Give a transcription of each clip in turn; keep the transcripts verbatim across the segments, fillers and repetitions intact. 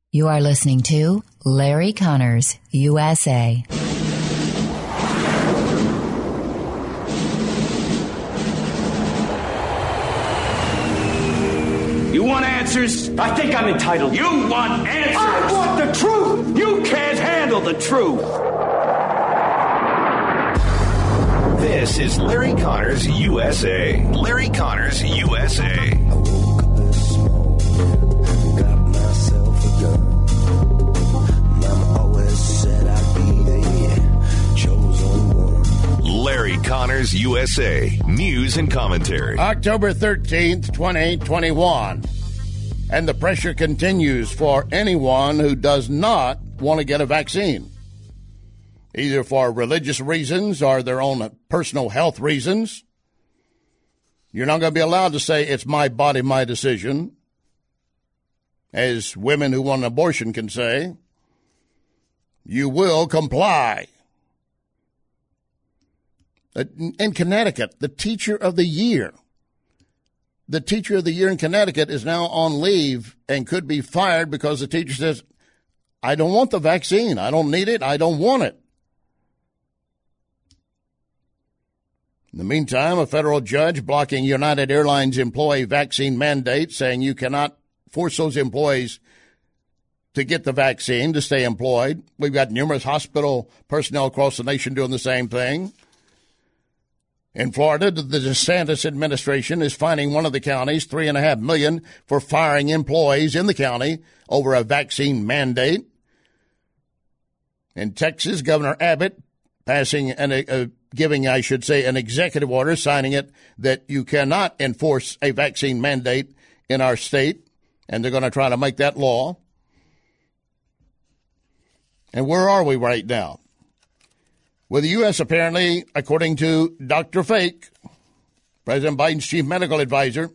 You are listening to Larry Connors, U S A. You want answers? I think I'm entitled. You want answers? I want the truth! You can't handle the truth! This is Larry Connors, U S A. Larry Connors, U S A. Larry Connors, U S A. News and commentary. October thirteenth, twenty twenty-one. And the pressure continues for anyone who does not want to get a vaccine, either for religious reasons or their own personal health reasons. You're not going to be allowed to say, it's my body, my decision, as women who want an abortion can say. You will comply. In Connecticut, the teacher of the year, the teacher of the year in Connecticut is now on leave and could be fired because the teacher says, I don't want the vaccine. I don't need it. I don't want it. In the meantime, a federal judge blocking United Airlines employee vaccine mandate, saying you cannot force those employees to get the vaccine to stay employed. We've got numerous hospital personnel across the nation doing the same thing. In Florida, the DeSantis administration is fining one of the counties three and a half million for firing employees in the county over a vaccine mandate. In Texas, Governor Abbott passing an, uh, giving, I should say, an executive order, signing it, that you cannot enforce a vaccine mandate in our state, and they're going to try to make that law. And where are we right now? Well, the U S apparently, according to Doctor Fake, President Biden's chief medical advisor,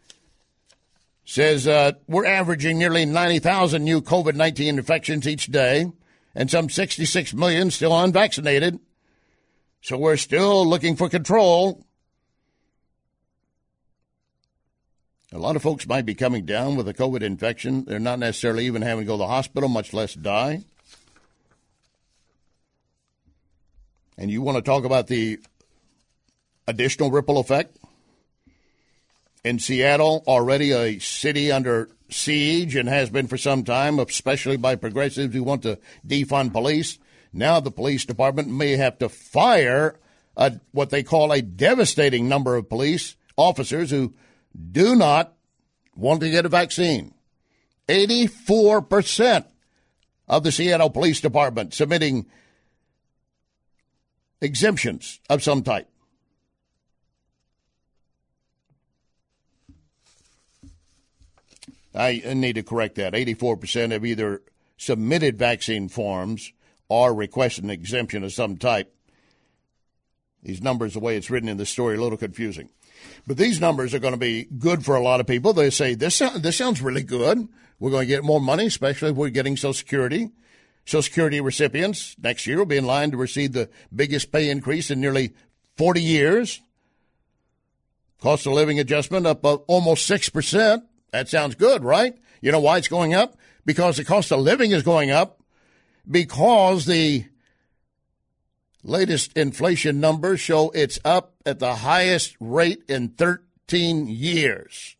says uh, we're averaging nearly ninety thousand new COVID nineteen infections each day and some sixty-six million still unvaccinated. So we're still looking for control. A lot of folks might be coming down with a COVID infection. They're not necessarily even having to go to the hospital, much less die. And you want to talk about the additional ripple effect? In Seattle, already a city under siege and has been for some time, especially by progressives who want to defund police. Now the police department may have to fire a, what they call a devastating number of police officers who do not want to get a vaccine. eighty-four percent of the Seattle Police Department submitting exemptions of some type. I need to correct that. eighty-four percent have either submitted vaccine forms or requested an exemption of some type. These numbers, the way it's written in the story, a little confusing. But these numbers are going to be good for a lot of people. They say, this, this sounds really good. We're going to get more money, especially if we're getting Social Security. Social Security recipients next year will be in line to receive the biggest pay increase in nearly forty years. Cost of living adjustment up uh, almost six percent. That sounds good, right? You know why it's going up? Because the cost of living is going up, because the latest inflation numbers show it's up at the highest rate in thirteen years.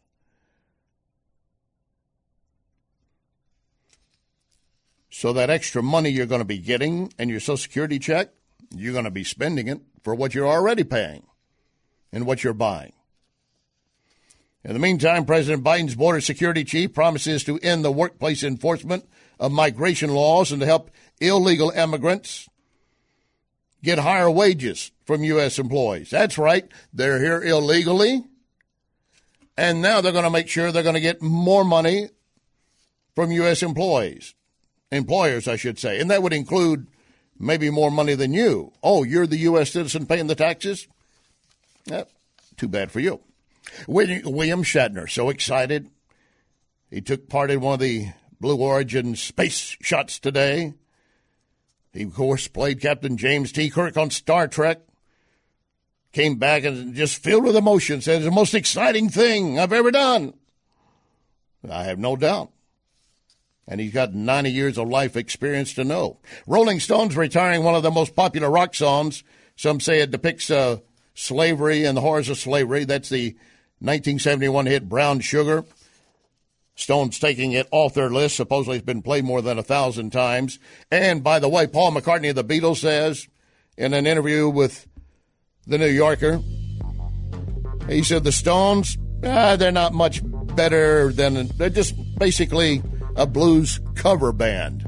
So that extra money you're going to be getting in your Social Security check, you're going to be spending it for what you're already paying and what you're buying. In the meantime, President Biden's border security chief promises to end the workplace enforcement of migration laws and to help illegal immigrants get higher wages from U S employees. That's right. They're here illegally, and now they're going to make sure they're going to get more money from U S employees. Employers, I should say. And that would include maybe more money than you. Oh, you're the U S citizen paying the taxes? Eh, too bad for you. William Shatner, so excited. He took part in one of the Blue Origin space shots today. He, of course, played Captain James T. Kirk on Star Trek. Came back and just filled with emotion. Said, it's the most exciting thing I've ever done. I have no doubt. And he's got ninety years of life experience to know. Rolling Stones retiring one of the most popular rock songs. Some say it depicts uh, slavery and the horrors of slavery. That's the nineteen seventy-one hit Brown Sugar. Stones taking it off their list. Supposedly it's been played more than a thousand times. And by the way, Paul McCartney of the Beatles says in an interview with the New Yorker, he said the Stones, ah, they're not much better than, they're just basically a blues cover band.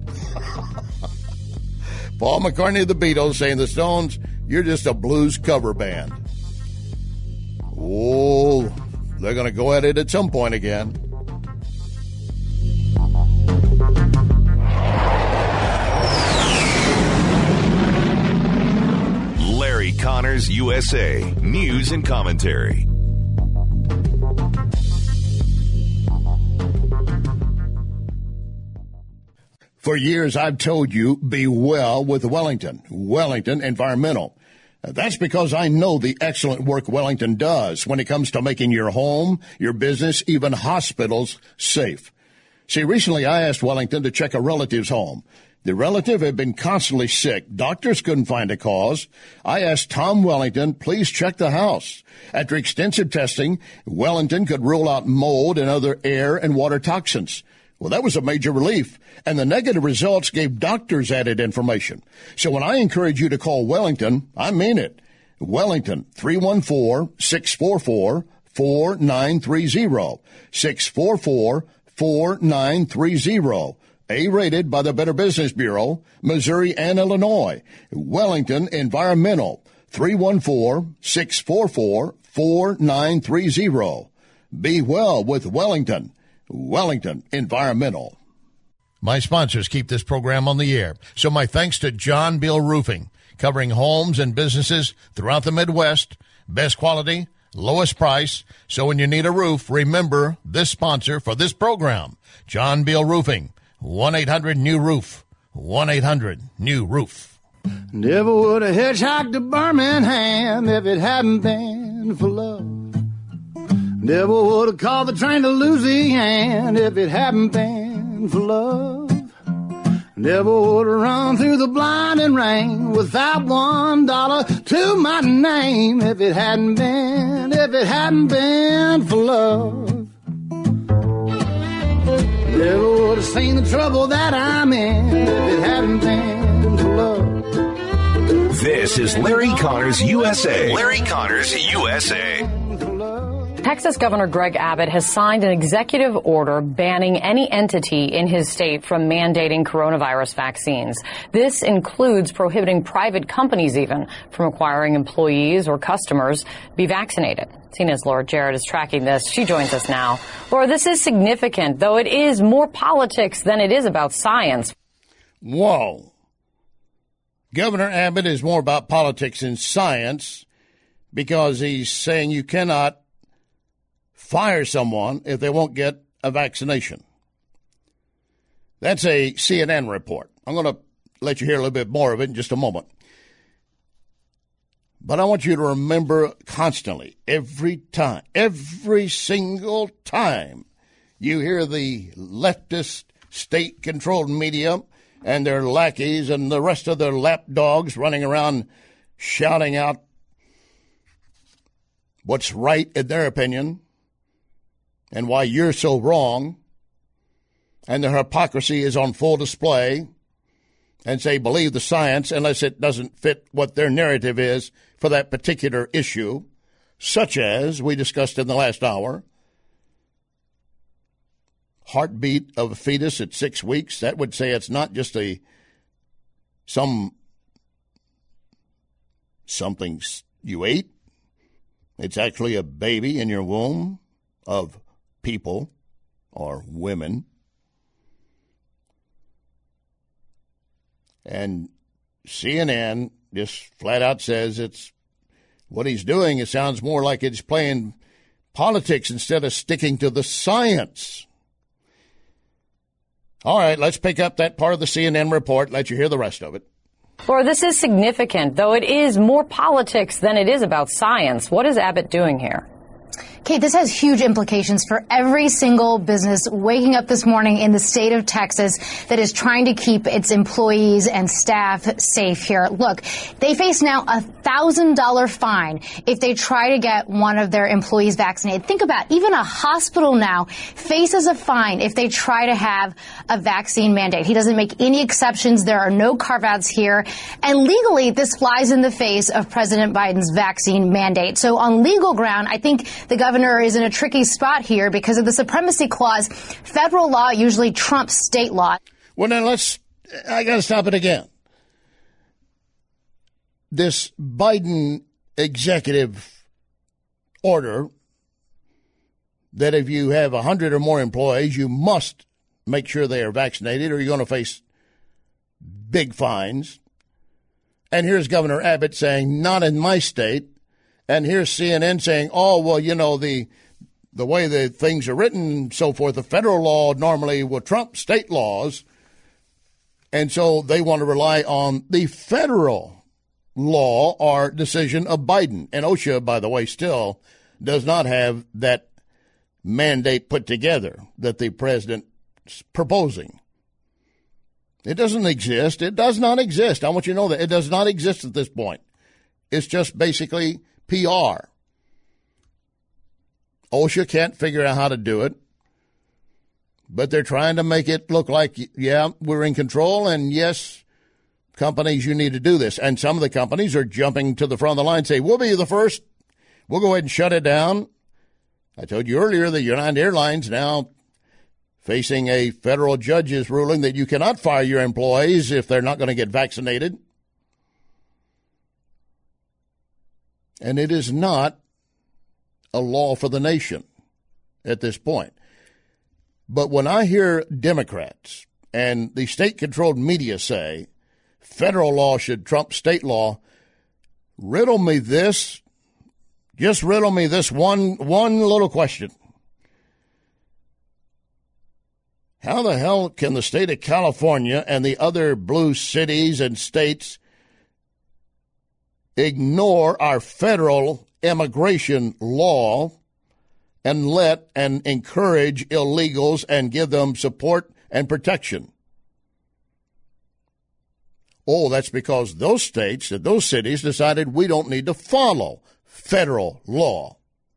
Paul McCartney of the Beatles saying the Stones, you're just a blues cover band. Oh, they're going to go at it at some point again. Larry Connors, U S A. News and commentary. For years, I've told you, be well with Wellington. Wellington Environmental. That's because I know the excellent work Wellington does when it comes to making your home, your business, even hospitals safe. See, recently I asked Wellington to check a relative's home. The relative had been constantly sick. Doctors couldn't find a cause. I asked Tom Wellington, please check the house. After extensive testing, Wellington could rule out mold and other air and water toxins. Well, that was a major relief, and the negative results gave doctors added information. So when I encourage you to call Wellington, I mean it. Wellington, three one four, six four four, four nine three zero, six four four, four nine three zero. A-rated by the Better Business Bureau, Missouri and Illinois. Wellington Environmental, three one four, six four four, four nine three zero. Be well with Wellington. Wellington Environmental. My sponsors keep this program on the air, so my thanks to John Beal Roofing, covering homes and businesses throughout the Midwest. Best quality, lowest price. So when you need a roof, remember this sponsor for this program, John Beal Roofing, one eight hundred new roof, one eight hundred new roof. Never would have hitchhiked to Birmingham if it hadn't been for love. Never would have called the train to Louisiana if it hadn't been for love. Never would have run through the blinding rain without one dollar to my name if it hadn't been, if it hadn't been for love. Never would have seen the trouble that I'm in if it hadn't been for love. This is Larry Connors, U S A. Larry Connors, U S A. Texas Governor Greg Abbott has signed an executive order banning any entity in his state from mandating coronavirus vaccines. This includes prohibiting private companies even from requiring employees or customers be vaccinated. C N N's Laura Jarrett is tracking this. She joins us now. Laura, this is significant, though it is more politics than it is about science. Whoa. Governor Abbott is more about politics than science because he's saying you cannot fire someone if they won't get a vaccination. That's a C N N report. I'm going to let you hear a little bit more of it in just a moment. But I want you to remember constantly, every time, every single time you hear the leftist state-controlled media and their lackeys and the rest of their lapdogs running around shouting out what's right in their opinion, and why you're so wrong, and the hypocrisy is on full display, and say believe the science unless it doesn't fit what their narrative is for that particular issue, such as we discussed in the last hour. Heartbeat of a fetus at six weeks, that would say it's not just a some something you ate. It's actually a baby in your womb of people or women. And C N N just flat out says it's what he's doing. It sounds more like it's playing politics instead of sticking to the science. All right, let's pick up that part of the C N N report, let you hear the rest of it. Laura, this is significant, though it is more politics than it is about science. What is Abbott doing here? Kate, this has huge implications for every single business waking up this morning in the state of Texas that is trying to keep its employees and staff safe here. Look, they face now a one thousand dollars fine if they try to get one of their employees vaccinated. Think about it. Even a hospital now faces a fine if they try to have a vaccine mandate. He doesn't make any exceptions. There are no carve-outs here. And legally, this flies in the face of President Biden's vaccine mandate. So on legal ground, I think the governor is in a tricky spot here because of the supremacy clause. Federal law usually trumps state law. Well, now let's, I got to stop it again. This Biden executive order that if you have one hundred or more employees, you must make sure they are vaccinated or you're going to face big fines. And here's Governor Abbott saying, not in my state. And here's C N N saying, oh, well, you know, the the way the things are written and so forth, the federal law normally will trump state laws. And so they want to rely on the federal law or decision of Biden. And OSHA, by the way, still does not have that mandate put together that the president's proposing. It doesn't exist. It does not exist. I want you to know that it does not exist at this point. It's just basically P R. OSHA can't figure out how to do it, but they're trying to make it look like, yeah, we're in control, and yes, companies, you need to do this. And some of the companies are jumping to the front of the line and say, we'll be the first. We'll go ahead and shut it down. I told you earlier that United Airlines now facing a federal judge's ruling that you cannot fire your employees if they're not going to get vaccinated. And it is not a law for the nation at this point. But when I hear Democrats and the state-controlled media say federal law should trump state law, riddle me this, just riddle me this one, one little question. How the hell can the state of California and the other blue cities and states ignore our federal immigration law and let and encourage illegals and give them support and protection? Oh, that's because those states, those cities decided we don't need to follow federal law.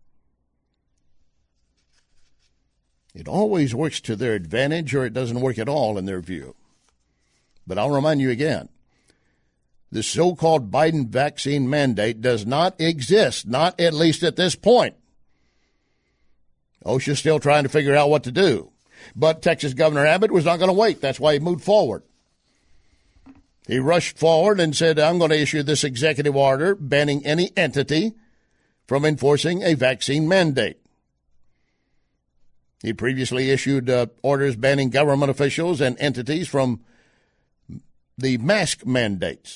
It always works to their advantage or it doesn't work at all in their view. But I'll remind you again, the so-called Biden vaccine mandate does not exist, not at least at this point. OSHA's still trying to figure out what to do. But Texas Governor Abbott was not going to wait. That's why he moved forward. He rushed forward and said, I'm going to issue this executive order banning any entity from enforcing a vaccine mandate. He previously issued uh, orders banning government officials and entities from the mask mandates.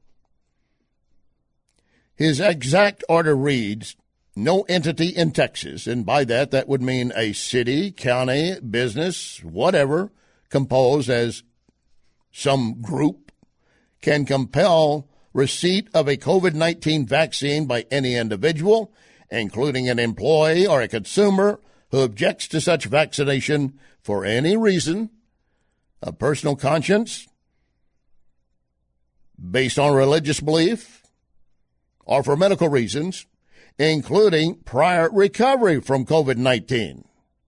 His exact order reads, no entity in Texas, and by that, that would mean a city, county, business, whatever, composed as some group, can compel receipt of a COVID nineteen vaccine by any individual, including an employee or a consumer, who objects to such vaccination for any reason of personal conscience, based on religious belief, or for medical reasons, including prior recovery from COVID nineteen.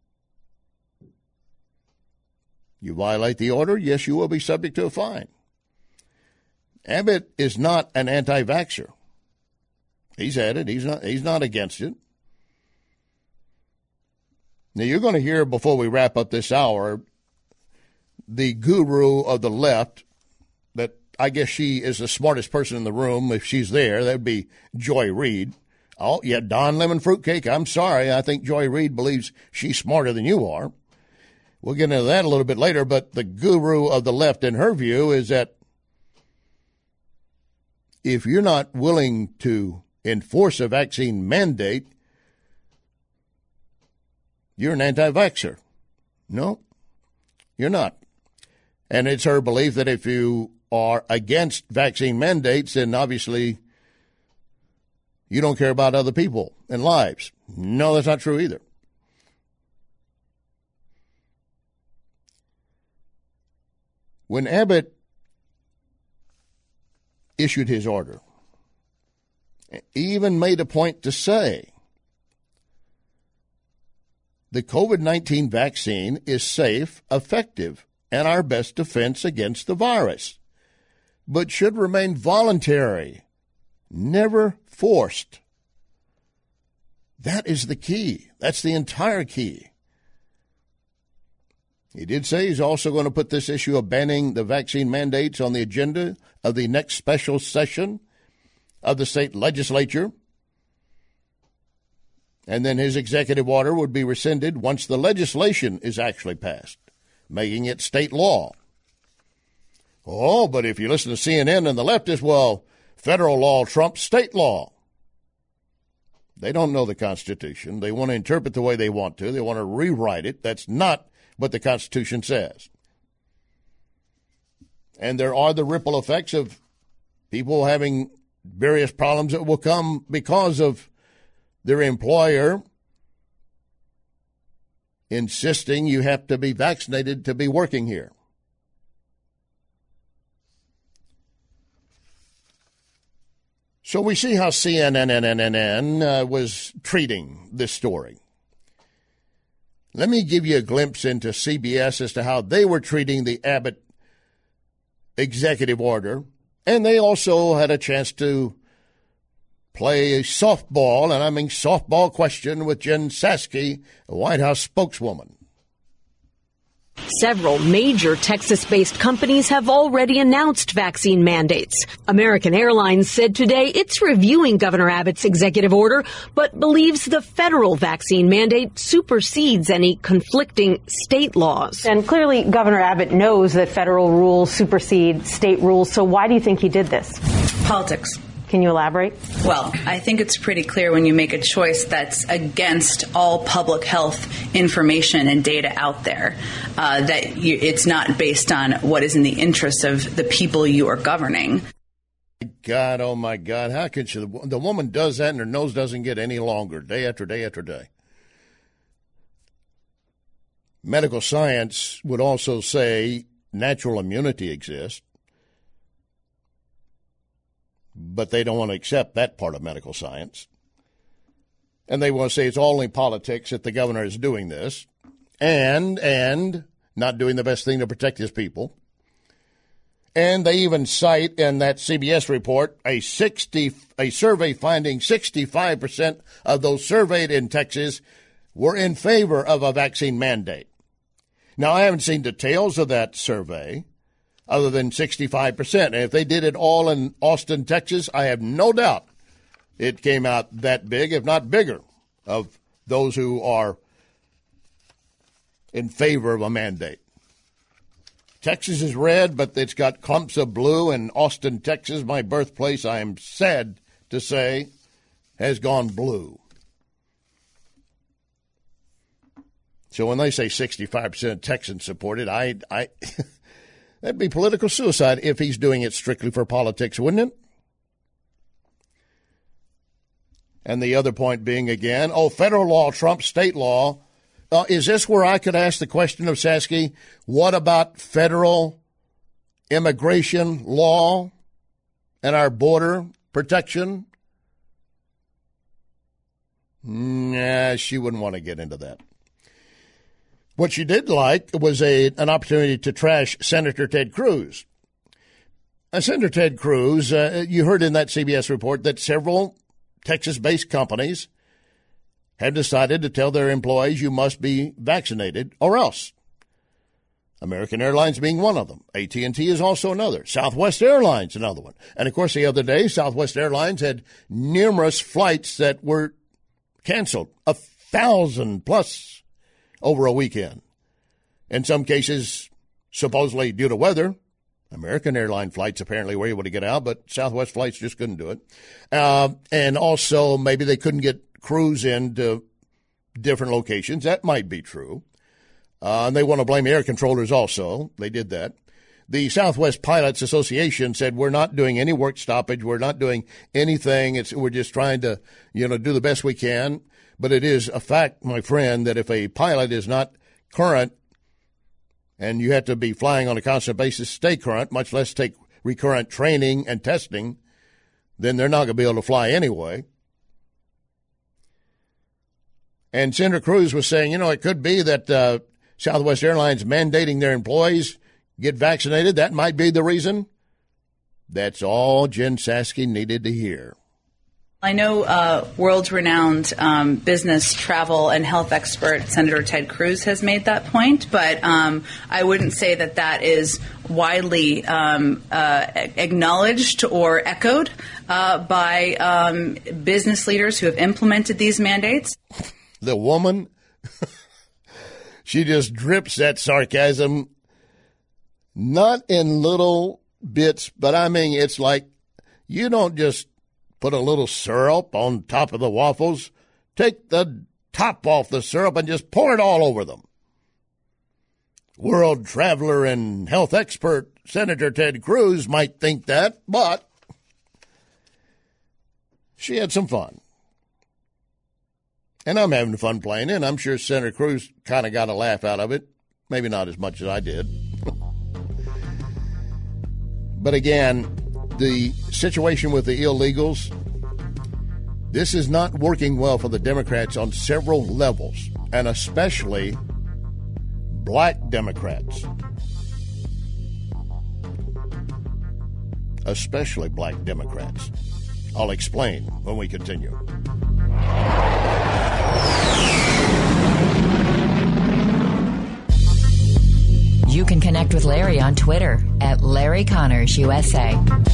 You violate the order, yes, you will be subject to a fine. Abbott is not an anti-vaxxer. He's at it. He's not, he's not against it. Now, you're going to hear, before we wrap up this hour, the guru of the left, that I guess she is the smartest person in the room. If she's there, that would be Joy Reid. Oh, yeah, Don Lemon Fruitcake. I'm sorry. I think Joy Reid believes she's smarter than you are. We'll get into that a little bit later, but the guru of the left, in her view, is that if you're not willing to enforce a vaccine mandate, you're an anti-vaxxer. No, you're not. And it's her belief that if you are against vaccine mandates, then obviously you don't care about other people and lives. No, that's not true either. When Abbott issued his order, he even made a point to say the COVID nineteen vaccine is safe, effective, and our best defense against the virus, but should remain voluntary, never forced. That is the key. That's the entire key. He did say he's also going to put this issue of banning the vaccine mandates on the agenda of the next special session of the state legislature. And then his executive order would be rescinded once the legislation is actually passed, making it state law. Oh, but if you listen to C N N and the leftists, well, federal law trumps state law. They don't know the Constitution. They want to interpret the way they want to. They want to rewrite it. That's not what the Constitution says. And there are the ripple effects of people having various problems that will come because of their employer insisting you have to be vaccinated to be working here. So we see how C N N uh, was treating this story. Let me give you a glimpse into C B S as to how they were treating the Abbott executive order, and they also had a chance to play a softball, and I mean softball question, with Jen Psaki, the White House spokeswoman. Several major Texas-based companies have already announced vaccine mandates. American Airlines said today it's reviewing Governor Abbott's executive order, but believes the federal vaccine mandate supersedes any conflicting state laws. And clearly, Governor Abbott knows that federal rules supersede state rules. So why do you think he did this? Politics. Can you elaborate? Well, I think it's pretty clear when you make a choice that's against all public health information and data out there, uh, that you, it's not based on what is in the interest of the people you are governing. God, oh my God, how can she? The woman does that and her nose doesn't get any longer, day after day after day. Medical science would also say natural immunity exists, but they don't want to accept that part of medical science. And they want to say it's only politics that the governor is doing this and and not doing the best thing to protect his people. And they even cite in that C B S report a sixty a survey finding sixty-five percent of those surveyed in Texas were in favor of a vaccine mandate. Now, I haven't seen details of that survey, other than sixty-five percent. And if they did it all in Austin, Texas, I have no doubt it came out that big, if not bigger, of those who are in favor of a mandate. Texas is red, but it's got clumps of blue, and Austin, Texas, my birthplace, I am sad to say, has gone blue. So when they say sixty-five percent of Texans support it, I... I that'd be political suicide if he's doing it strictly for politics, wouldn't it? And the other point being, again, oh, federal law trumps state law. Uh, is this where I could ask the question of Psaki, what about federal immigration law and our border protection? Nah, she wouldn't want to get into that. What she did like was a an opportunity to trash Senator Ted Cruz. Uh, Senator Ted Cruz, uh, you heard in that C B S report that several Texas-based companies have decided to tell their employees you must be vaccinated or else. American Airlines being one of them. A T and T is also another. Southwest Airlines, another one. And, of course, the other day, Southwest Airlines had numerous flights that were canceled, a thousand plus over a weekend. In some cases, supposedly due to weather. American airline flights apparently were able to get out, but Southwest flights just couldn't do it. Uh, and also maybe they couldn't get crews into different locations. That might be true. Uh, and they want to blame air controllers also. They did that. The Southwest Pilots Association said, we're not doing any work stoppage. We're not doing anything. It's, we're just trying to, you know, do the best we can. But it is a fact, my friend, that if a pilot is not current and you have to be flying on a constant basis, stay current, much less take recurrent training and testing, then they're not going to be able to fly anyway. And Senator Cruz was saying, you know, it could be that uh, Southwest Airlines mandating their employees get vaccinated. That might be the reason. That's all Jen Psaki needed to hear. I know uh, world-renowned um, business, travel, and health expert Senator Ted Cruz has made that point, but um, I wouldn't say that that is widely um, uh, acknowledged or echoed uh, by um, business leaders who have implemented these mandates. The woman, she just drips that sarcasm, not in little bits, but I mean, it's like you don't just put a little syrup on top of the waffles. Take the top off the syrup and just pour it all over them. World traveler and health expert Senator Ted Cruz might think that, but she had some fun. And I'm having fun playing it, and I'm sure Senator Cruz kind of got a laugh out of it. Maybe not as much as I did. But again, the situation with the illegals, this is not working well for the Democrats on several levels, and especially black Democrats. Especially black Democrats. I'll explain when we continue. You can connect with Larry on Twitter at Larry Connors U S A.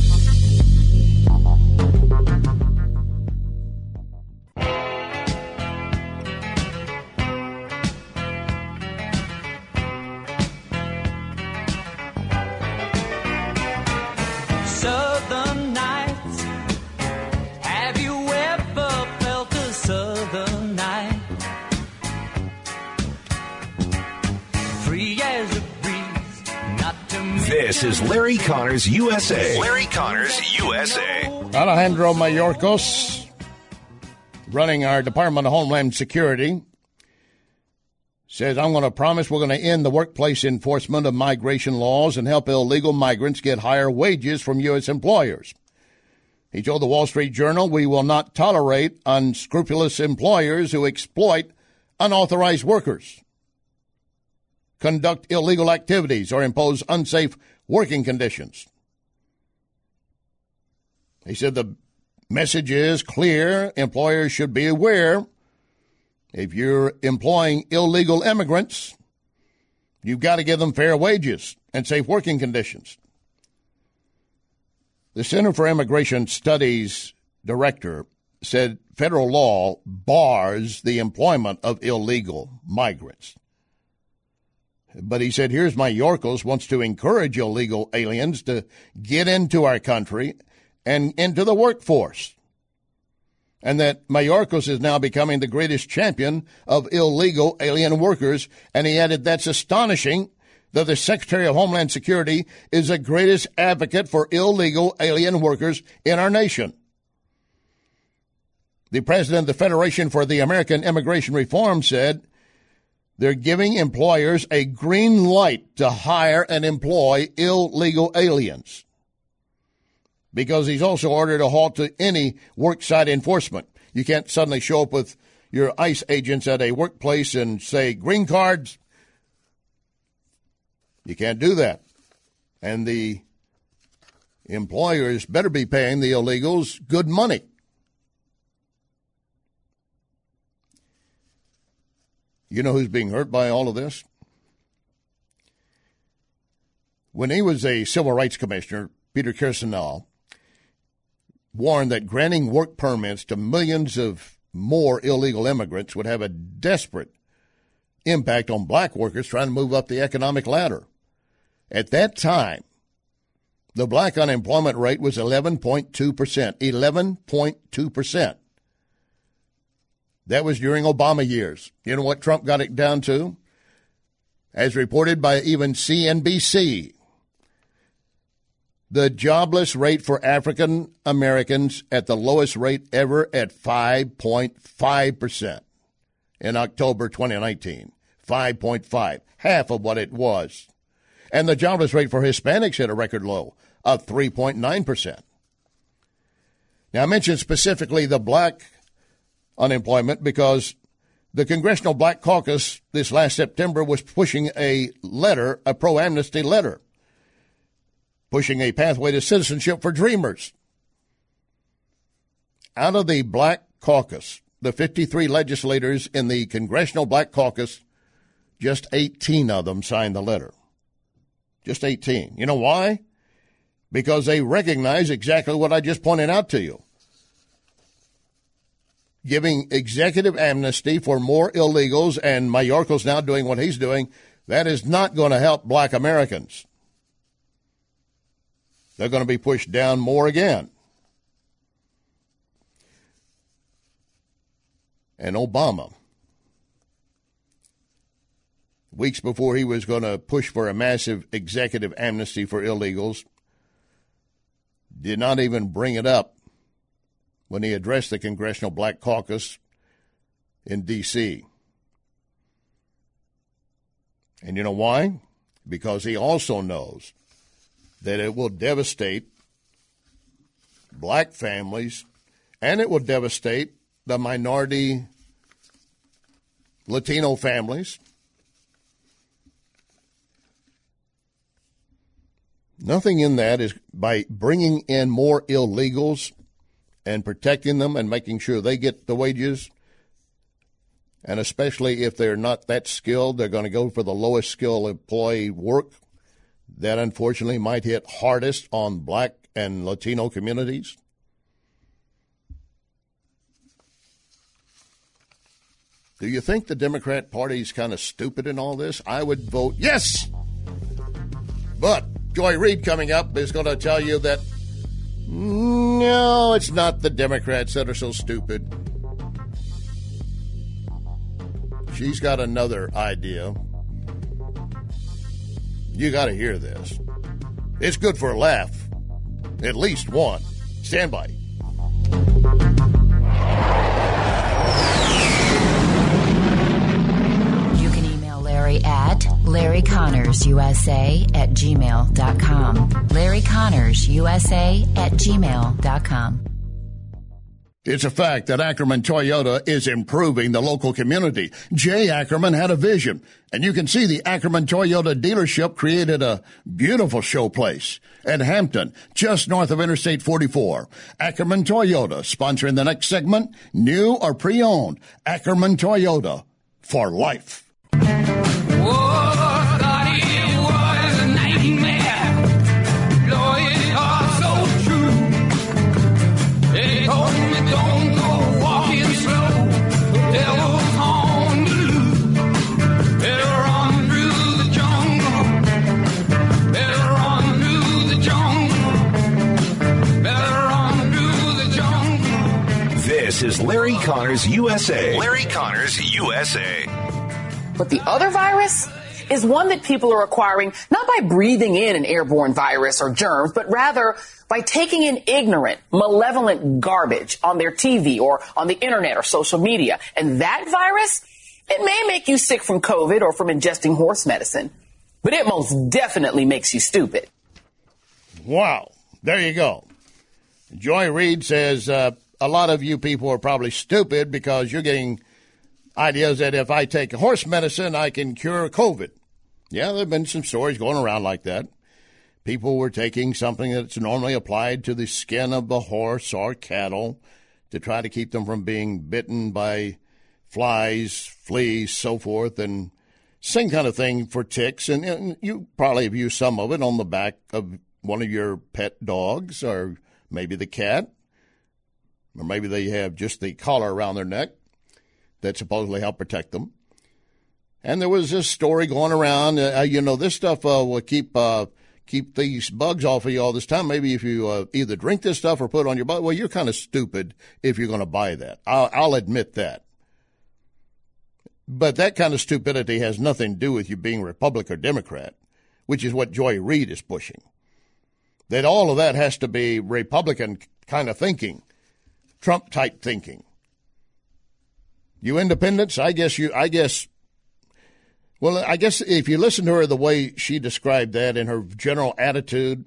Southern nights. Have you ever felt a southern night? Free as a breeze, not to make. This is Larry Connors U S A. Larry Connors U S A. Alejandro Mayorkas, running our Department of Homeland Security, says, I'm going to promise we're going to end the workplace enforcement of migration laws and help illegal migrants get higher wages from U S employers. He told the Wall Street Journal, we will not tolerate unscrupulous employers who exploit unauthorized workers, conduct illegal activities, or impose unsafe working conditions. He said the message is clear. Employers should be aware. If you're employing illegal immigrants, you've got to give them fair wages and safe working conditions. The Center for Immigration Studies director said federal law bars the employment of illegal migrants. But he said, here's Mayorkas wants to encourage illegal aliens to get into our country and into the workforce. And that Mayorkas is now becoming the greatest champion of illegal alien workers. And he added, that's astonishing that the Secretary of Homeland Security is the greatest advocate for illegal alien workers in our nation. The president of the Federation for the American Immigration Reform said they're giving employers a green light to hire and employ illegal aliens, because he's also ordered a halt to any worksite enforcement. You can't suddenly show up with your ICE agents at a workplace and say, green cards. You can't do that. And the employers better be paying the illegals good money. You know who's being hurt by all of this? When he was a civil rights commissioner, Peter Kirstenau warned that granting work permits to millions of more illegal immigrants would have a desperate impact on black workers trying to move up the economic ladder. At that time, the black unemployment rate was eleven point two percent. eleven point two percent. That was during Obama years. You know what Trump got it down to? As reported by even C N B C, the jobless rate for African Americans at the lowest rate ever at five point five percent. in October twenty nineteen. five point five, half of what it was. And the jobless rate for Hispanics hit a record low of three point nine percent. Now, I mentioned specifically the black unemployment because the Congressional Black Caucus this last September was pushing a letter, a pro-amnesty letter, pushing a pathway to citizenship for dreamers. Out of the Black Caucus, the fifty-three legislators in the Congressional Black Caucus, just eighteen of them signed the letter. Just eighteen. You know why? Because they recognize exactly what I just pointed out to you. Giving executive amnesty for more illegals, and Mayorkas now doing what he's doing, that is not going to help black Americans. They're going to be pushed down more again. And Obama, weeks before he was going to push for a massive executive amnesty for illegals, did not even bring it up when he addressed the Congressional Black Caucus in D C And you know why? Because he also knows that it will devastate black families, and it will devastate the minority Latino families. Nothing in that is by bringing in more illegals and protecting them and making sure they get the wages. And especially if they're not that skilled, they're going to go for the lowest skill employee work. That unfortunately might hit hardest on black and Latino communities. Do you think the Democrat Party is kind of stupid in all this? I would vote yes. But Joy Reid coming up is going to tell you that no, it's not the Democrats that are so stupid. She's got another idea. You got to hear this. It's good for a laugh. At least one. Stand by. You can email Larry at Larry Connors U S A at gmail dot com. Larry Connors U S A at gmail dot com. It's a fact that Ackerman Toyota is improving the local community. Jay Ackerman had a vision, and you can see the Ackerman Toyota dealership created a beautiful showplace at Hampton, just north of Interstate forty-four. Ackerman Toyota, sponsoring the next segment, new or pre-owned. Ackerman Toyota, for life. This is Larry Connors U S A. Larry Connors U S A. But the other virus is one that people are acquiring not by breathing in an airborne virus or germs, but rather by taking in ignorant, malevolent garbage on their T V or on the internet or social media. And that virus, it may make you sick from COVID or from ingesting horse medicine, but it most definitely makes you stupid. Wow. There you go. Joy Reid says, uh, a lot of you people are probably stupid because you're getting ideas that if I take horse medicine, I can cure COVID. Yeah, there have been some stories going around like that. People were taking something that's normally applied to the skin of the horse or cattle to try to keep them from being bitten by flies, fleas, so forth, and same kind of thing for ticks. And, and you probably have used some of it on the back of one of your pet dogs or maybe the cat. Or maybe they have just the collar around their neck that supposedly help protect them. And there was this story going around, uh, you know, this stuff uh, will keep uh, keep these bugs off of you all this time. Maybe if you uh, either drink this stuff or put it on your body, well, you're kind of stupid if you're going to buy that. I'll, I'll admit that. But that kind of stupidity has nothing to do with you being Republican or Democrat, which is what Joy Reid is pushing. That all of that has to be Republican kind of thinking. Trump-type thinking. You independents, I guess you, I guess, well, I guess if you listen to her the way she described that and her general attitude,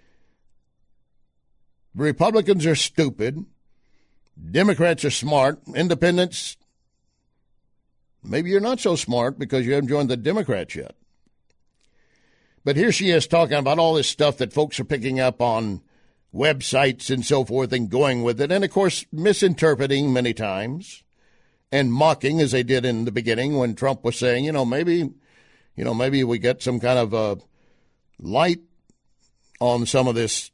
Republicans are stupid, Democrats are smart, independents, maybe you're not so smart because you haven't joined the Democrats yet. But here she is talking about all this stuff that folks are picking up on websites and so forth and going with it, and, of course, misinterpreting many times. And mocking, as they did in the beginning when Trump was saying, you know, maybe, you know, maybe we get some kind of uh, light on some of this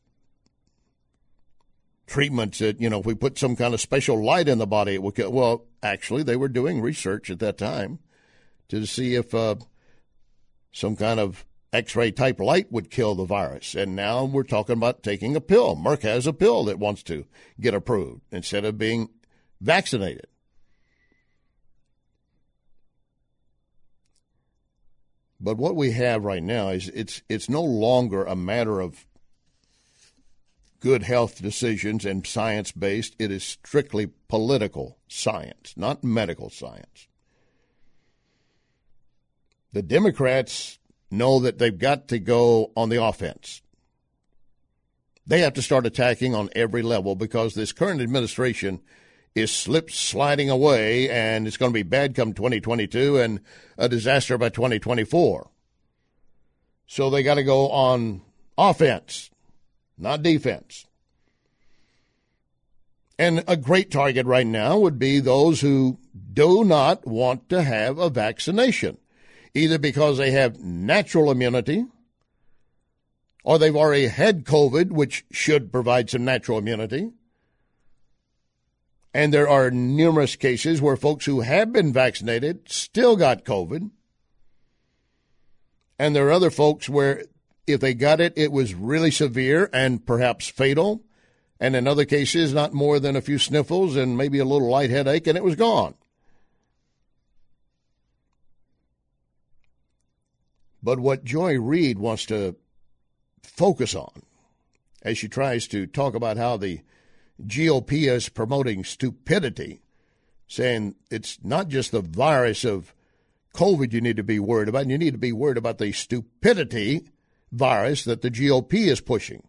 treatment that, you know, if we put some kind of special light in the body, it will kill. Well, actually, they were doing research at that time to see if uh, some kind of X-ray type light would kill the virus. And now we're talking about taking a pill. Merck has a pill that wants to get approved instead of being vaccinated. But what we have right now is it's it's no longer a matter of good health decisions and science-based. It is strictly political science, not medical science. The Democrats know that they've got to go on the offense. They have to start attacking on every level because this current administration is slip sliding away, and it's going to be bad come twenty twenty-two and a disaster by twenty twenty-four. So they got to go on offense, not defense. And a great target right now would be those who do not want to have a vaccination, either because they have natural immunity or they've already had COVID, which should provide some natural immunity. And there are numerous cases where folks who have been vaccinated still got COVID. And there are other folks where if they got it, it was really severe and perhaps fatal. And in other cases, not more than a few sniffles and maybe a little light headache, and it was gone. But what Joy Reid wants to focus on as she tries to talk about how the G O P is promoting stupidity, saying it's not just the virus of COVID you need to be worried about, you need to be worried about the stupidity virus that the G O P is pushing.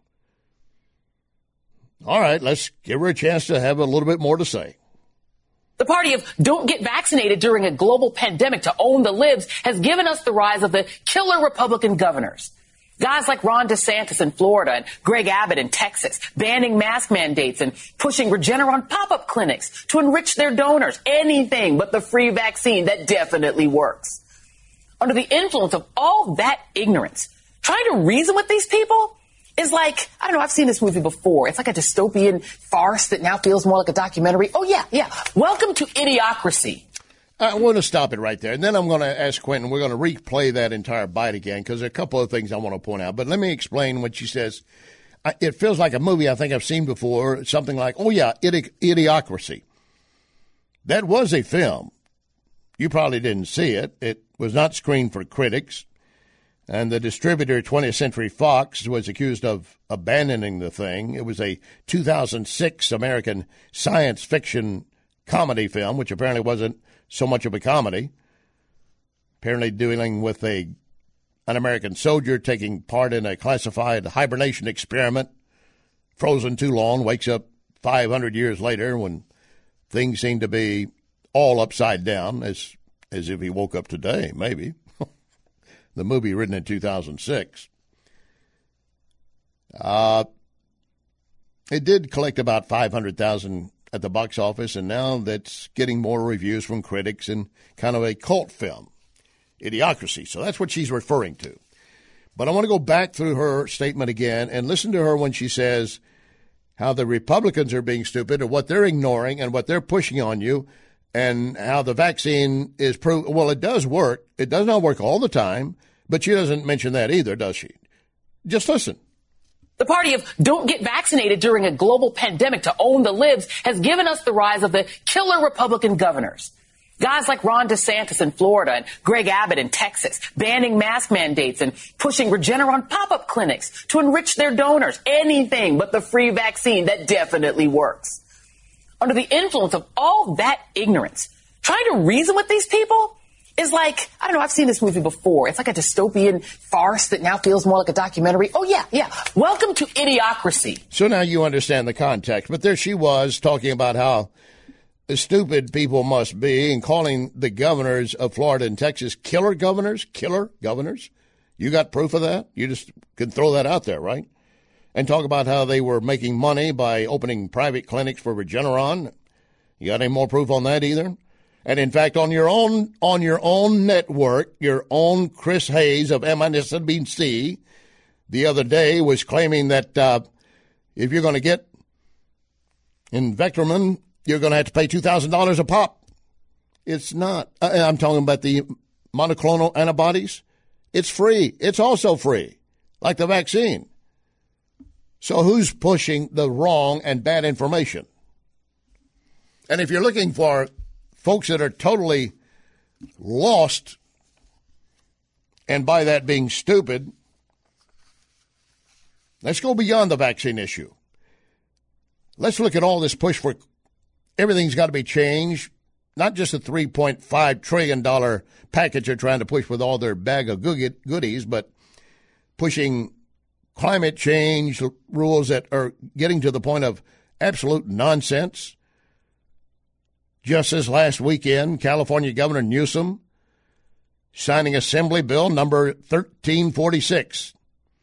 All right, let's give her a chance to have a little bit more to say. The party of don't get vaccinated during a global pandemic to own the libs has given us the rise of the killer Republican governors. Guys like Ron DeSantis in Florida and Greg Abbott in Texas, banning mask mandates and pushing Regeneron pop-up clinics to enrich their donors. Anything but the free vaccine that definitely works. Under the influence of all that ignorance, trying to reason with these people is like, I don't know, I've seen this movie before. It's like a dystopian farce that now feels more like a documentary. Oh, yeah, yeah. Welcome to Idiocracy. I want to stop it right there. And then I'm going to ask Quentin, we're going to replay that entire bite again because there are a couple of things I want to point out. But let me explain what she says. It feels like a movie I think I've seen before, something like, oh, yeah, Idi- Idiocracy. That was a film. You probably didn't see it. It was not screened for critics. And the distributor, twentieth Century Fox, was accused of abandoning the thing. It was a two thousand six American science fiction comedy film, which apparently wasn't so much of a comedy, apparently dealing with a an American soldier taking part in a classified hibernation experiment, frozen too long, wakes up five hundred years later when things seem to be all upside down, as as if he woke up today, maybe. The movie written in two thousand six. Uh, it did collect about five hundred thousand at the box office, and now that's getting more reviews from critics and kind of a cult film, Idiocracy. So that's what she's referring to. But I want to go back through her statement again and listen to her when she says how the Republicans are being stupid and what they're ignoring and what they're pushing on you and how the vaccine is proved. Well, it does work. It does not work all the time, but she doesn't mention that either, does she? Just listen. The party of don't get vaccinated during a global pandemic to own the libs has given us the rise of the killer Republican governors. Guys like Ron DeSantis in Florida and Greg Abbott in Texas, banning mask mandates and pushing Regeneron pop-up clinics to enrich their donors. Anything but the free vaccine that definitely works. Under the influence of all that ignorance, trying to reason with these people is like, I don't know, I've seen this movie before. It's like a dystopian farce that now feels more like a documentary. Oh, yeah, yeah. Welcome to Idiocracy. So now you understand the context. But there she was talking about how stupid people must be and calling the governors of Florida and Texas killer governors, killer governors. You got proof of that? You just can throw that out there, right? And talk about how they were making money by opening private clinics for Regeneron. You got any more proof on that either? And in fact, on your own on your own network, your own Chris Hayes of M S N B C the other day was claiming that uh, if you're going to get Invectramin, you're going to have to pay two thousand dollars a pop. It's not. I'm talking about the monoclonal antibodies. It's free. It's also free, like the vaccine. So who's pushing the wrong and bad information? And if you're looking for folks that are totally lost, and by that being stupid, let's go beyond the vaccine issue. Let's look at all this push for everything's got to be changed, not just a three point five trillion dollars package they're trying to push with all their bag of goodies, but pushing climate change rules that are getting to the point of absolute nonsense. Just this last weekend, California Governor Newsom signing Assembly Bill number thirteen forty-six.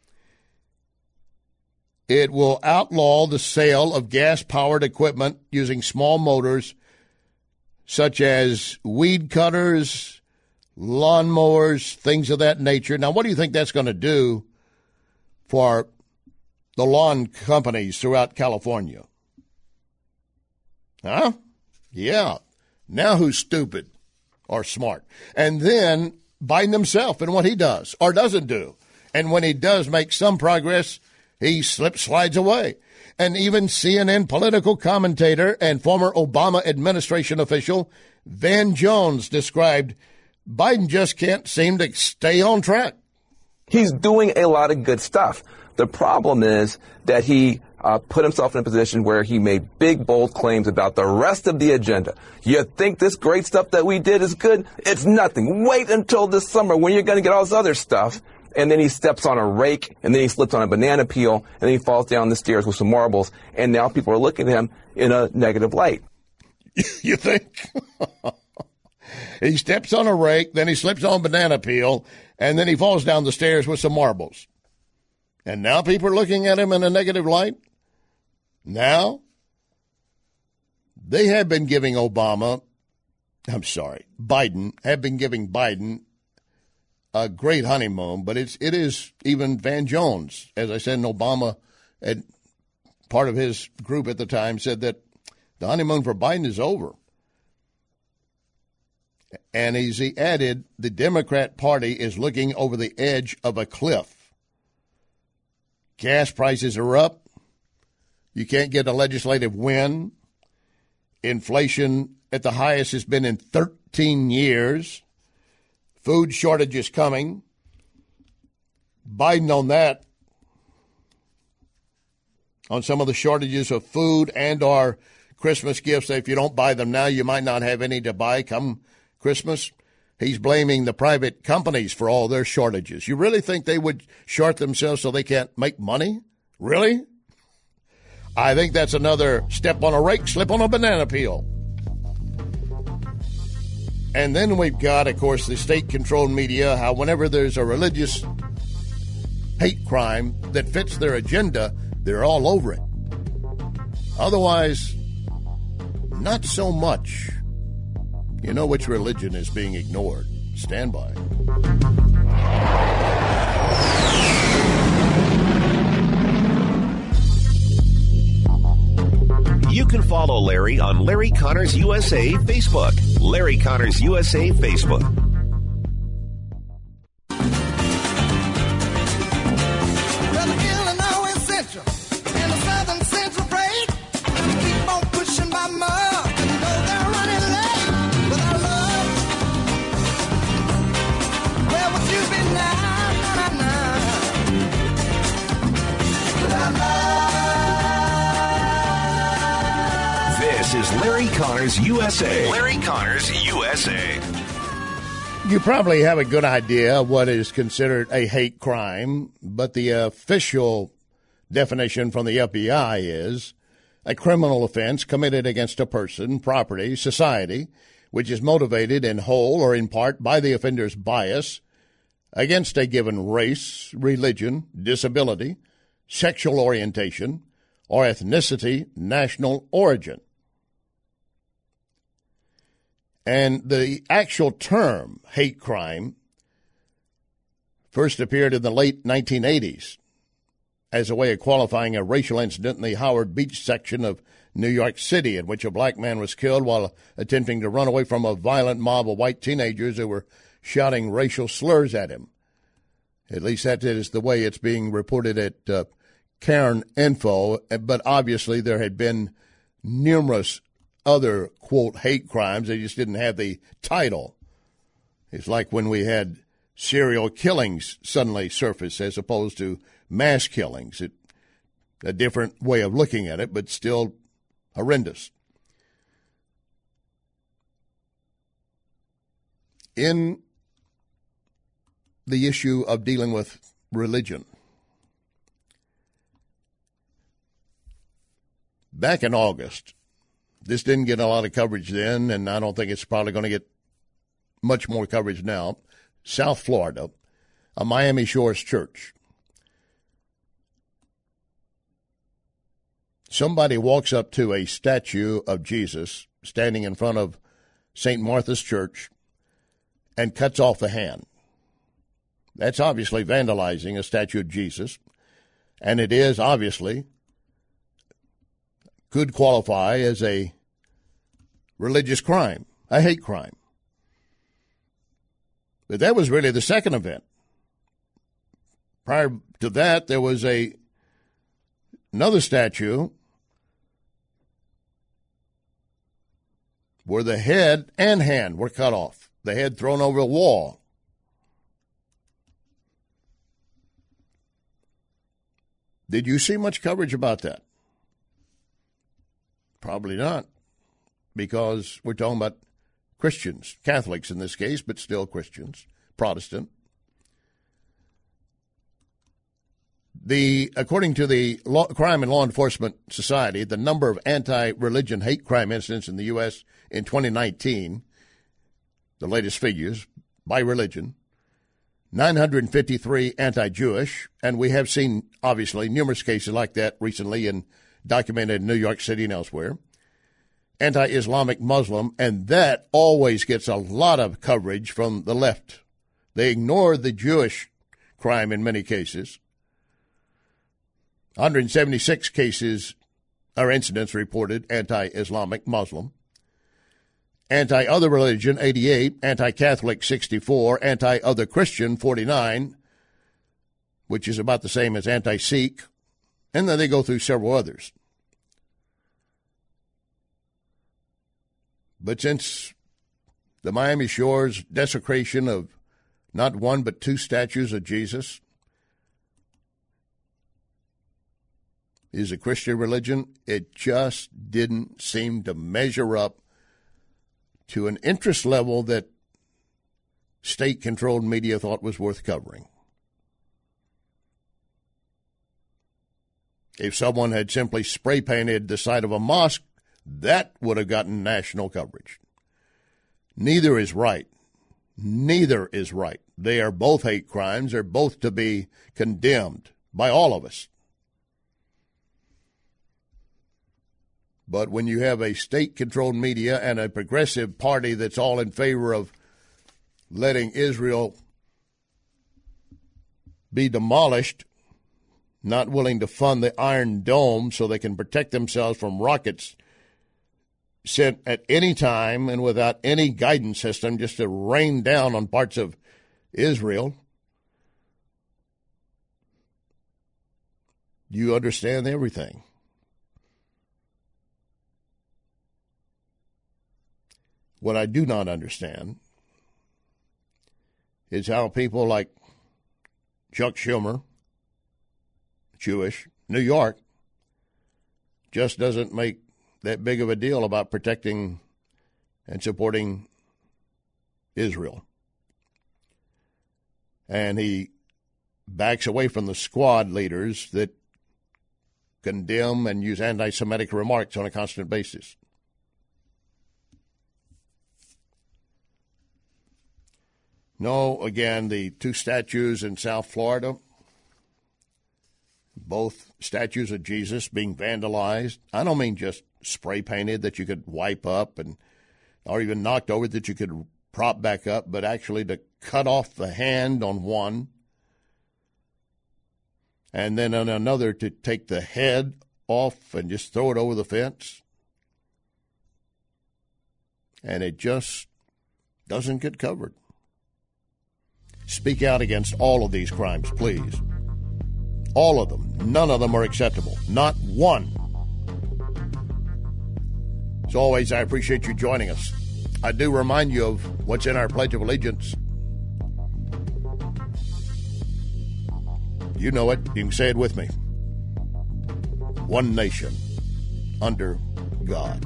It will outlaw the sale of gas-powered equipment using small motors such as weed cutters, lawnmowers, things of that nature. Now, what do you think that's going to do for the lawn companies throughout California? Huh? Yeah. Now who's stupid or smart? And then Biden himself and what he does or doesn't do. And when he does make some progress, he slips, slides away. And even C N N political commentator and former Obama administration official Van Jones described Biden just can't seem to stay on track. He's doing a lot of good stuff. The problem is that he uh, put himself in a position where he made big, bold claims about the rest of the agenda. You think this great stuff that we did is good? It's nothing. Wait until this summer when you're going to get all this other stuff. And then he steps on a rake, and then he slips on a banana peel, and then he falls down the stairs with some marbles, and now people are looking at him in a negative light. You think? He steps on a rake, then he slips on a banana peel, and then he falls down the stairs with some marbles. And now people are looking at him in a negative light? Now? They have been giving Obama, I'm sorry, Biden, have been giving Biden a great honeymoon, but it's it is even Van Jones, as I said, and Obama, and part of his group at the time said that the honeymoon for Biden is over. And he's, he added, the Democrat Party is looking over the edge of a cliff. Gas prices are up. You can't get a legislative win. Inflation at the highest it's been in thirteen years. Food shortages coming. Biden on that, on some of the shortages of food and our Christmas gifts. If you don't buy them now, you might not have any to buy come Christmas. He's blaming the private companies for all their shortages. You really think they would short themselves so they can't make money? Really? I think that's another step on a rake, slip on a banana peel. And then we've got, of course, the state-controlled media, how whenever there's a religious hate crime that fits their agenda, they're all over it. Otherwise, not so much. You know which religion is being ignored. Stand by. You can follow Larry on Larry Connors U S A Facebook. Larry Connors U S A Facebook. This is Larry Larry Connors U S A. Larry Connors U S A. You probably have a good idea of what is considered a hate crime, but the official definition from the F B I is a criminal offense committed against a person, property, society, which is motivated in whole or in part by the offender's bias against a given race, religion, disability, sexual orientation, or ethnicity, national origin. And the actual term hate crime first appeared in the late nineteen eighties as a way of qualifying a racial incident in the Howard Beach section of New York City, in which a black man was killed while attempting to run away from a violent mob of white teenagers who were shouting racial slurs at him. At least that is the way it's being reported at uh, Cairn Info, but obviously there had been numerous other, quote, hate crimes. They just didn't have the title. It's like when we had serial killings suddenly surface as opposed to mass killings. It, a different way of looking at it, but still horrendous. In the issue of dealing with religion, back in August, this didn't get a lot of coverage then, and I don't think it's probably going to get much more coverage now. South Florida, a Miami Shores church. Somebody walks up to a statue of Jesus standing in front of Saint Martha's Church and cuts off the hand. That's obviously vandalizing a statue of Jesus, and it is obviously could qualify as a religious crime, a hate crime. But that was really the second event. Prior to that, there was a another statue where the head and hand were cut off, the head thrown over a wall. Did you see much coverage about that? Probably not, because we're talking about Christians, Catholics in this case, but still Christians, Protestant. The according to the Law, Crime and Law Enforcement Society, the number of anti-religion hate crime incidents in the U S in twenty nineteen, the latest figures by religion, nine hundred fifty-three anti-Jewish, and we have seen, obviously, numerous cases like that recently in documented in New York City and elsewhere. Anti-Islamic Muslim, and that always gets a lot of coverage from the left. They ignore the Jewish crime in many cases. one hundred seventy-six cases or incidents reported anti-Islamic Muslim. Anti-other religion, eighty-eight. Anti-Catholic, sixty-four. Anti-other Christian, forty-nine, which is about the same as anti-Sikh. And then they go through several others. But since the Miami Shores desecration of not one but two statues of Jesus is a Christian religion, it just didn't seem to measure up to an interest level that state-controlled media thought was worth covering. If someone had simply spray-painted the side of a mosque, that would have gotten national coverage. Neither is right. Neither is right. They are both hate crimes. They're both to be condemned by all of us. But when you have a state-controlled media and a progressive party that's all in favor of letting Israel be demolished, not willing to fund the Iron Dome so they can protect themselves from rockets sent at any time and without any guidance system just to rain down on parts of Israel. You understand everything. What I do not understand is how people like Chuck Schumer, Jewish, New York, just doesn't make that big of a deal about protecting and supporting Israel. And he backs away from the squad leaders that condemn and use anti-Semitic remarks on a constant basis. No, again, the two statues in South Florida, both statues of Jesus being vandalized. I don't mean just spray painted that you could wipe up and or even knocked over that you could prop back up, but actually to cut off the hand on one and then on another to take the head off and just throw it over the fence. And it just doesn't get covered. Speak out against all of these crimes, please. All of them. None of them are acceptable. Not one. As always, I appreciate you joining us. I do remind you of what's in our Pledge of Allegiance. You know it. You can say it with me. One nation under God.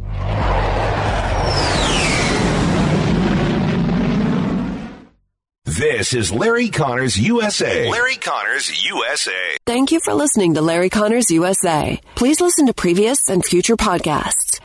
This is Larry Connors U S A. Larry Connors U S A. Thank you for listening to Larry Connors U S A. Please listen to previous and future podcasts